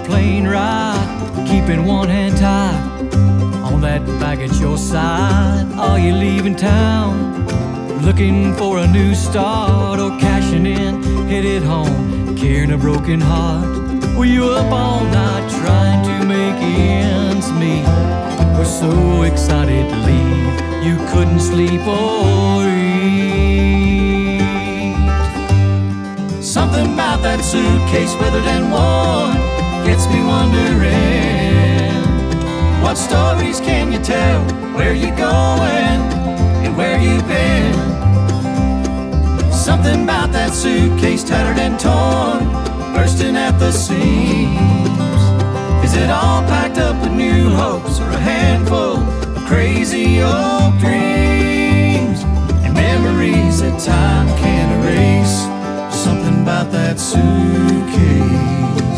plane ride, keeping one hand tied on that bag at your side. Are you leaving town, looking for a new start, or cashing in, headed home, carrying a broken heart? Were you up all night trying to make ends meet? Were so excited to leave, you couldn't sleep or eat. Something about that suitcase, weathered and worn, gets me wondering, what stories can you tell? Where you going and where you been? Something about that suitcase, tattered and torn, bursting at the seams. Is it all packed up with new hopes, or a handful of crazy old dreams and memories that time can't erase? Something about that suitcase.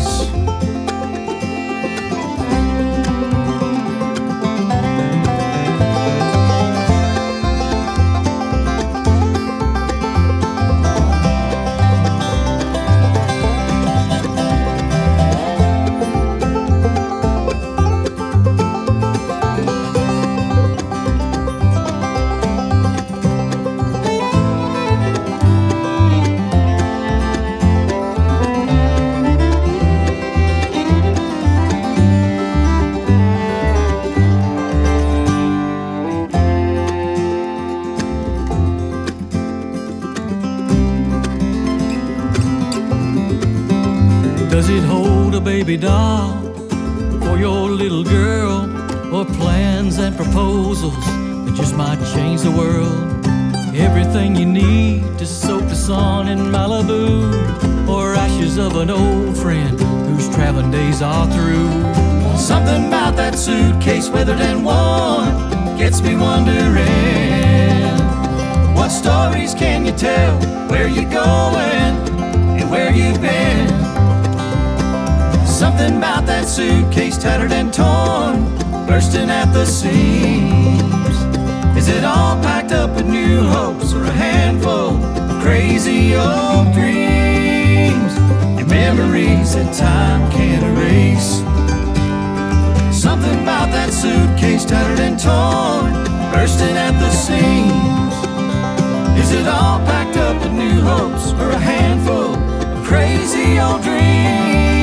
Does it hold a baby doll for your little girl, or plans and proposals that just might change the world? Everything you need to soak the sun in Malibu, or ashes of an old friend whose traveling days are through? Something about that suitcase, weathered and worn, gets me wondering, what stories can you tell? Where you going and where you been? Something about that suitcase, tattered and torn, bursting at the seams. Is it all packed up with new hopes, or a handful of crazy old dreams and memories that time can't erase? Something about that suitcase, tattered and torn, bursting at the seams. Is it all packed up with new hopes, or a handful of crazy old dreams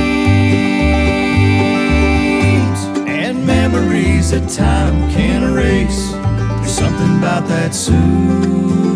and memories that time can't erase? There's something about that suit.